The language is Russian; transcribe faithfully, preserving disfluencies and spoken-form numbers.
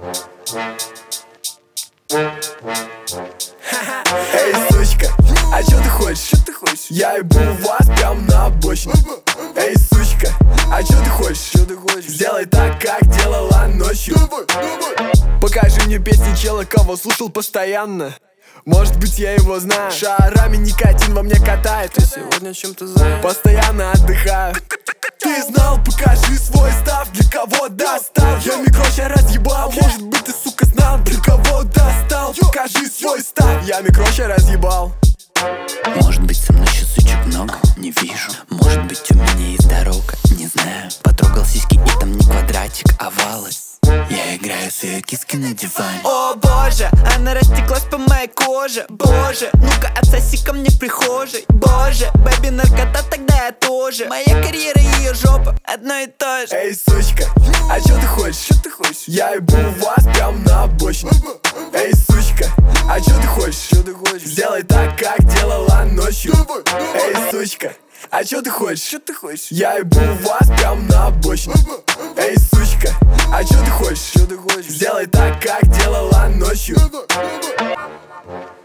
Эй, сучка, а чё ты хочешь? Чё ты хочешь? Я ебу вас прям на обочине. Эй, сучка, а чё ты хочешь? Чё ты хочешь? Сделай так, как делала ночью. Покажи мне песни чела, кого слушал постоянно. Может быть, я его знаю. Шарами никотин во мне катает. Ты сегодня чем-то занят? Постоянно отдыхаю. Ты знал, покажи свой став, для кого достал. Я микроша разъебал. Может быть, ты, сука, знал, для кого достал. Покажи свой став, я микроша разъебал. Может быть, со мной еще сучек много, не вижу. Может быть, у меня есть дорога, не знаю. Потрогал сиськи и там не квадратик, а овалы. Я играю свои киски на диване. О боже, она растеклась по моей коже. Боже, ну-ка отсоси ко мне в прихожей. Боже, бэби наркота, тогда я тоже. Моя карьера и ее жопа одно и то же. Эй, сучка, а чё ты хочешь? Чё ты хочешь? Я ебу вас прям на обочине. Эй, сучка, а чё ты хочешь? Чё ты хочешь? Сделай так, как делала ночью. Эй, сучка, а чё ты хочешь? Чё ты хочешь? Я ебу вас прям на обочине. Эй, сучка, а чё ты хочешь? Чё ты хочешь? Сделай так, как делала ночью.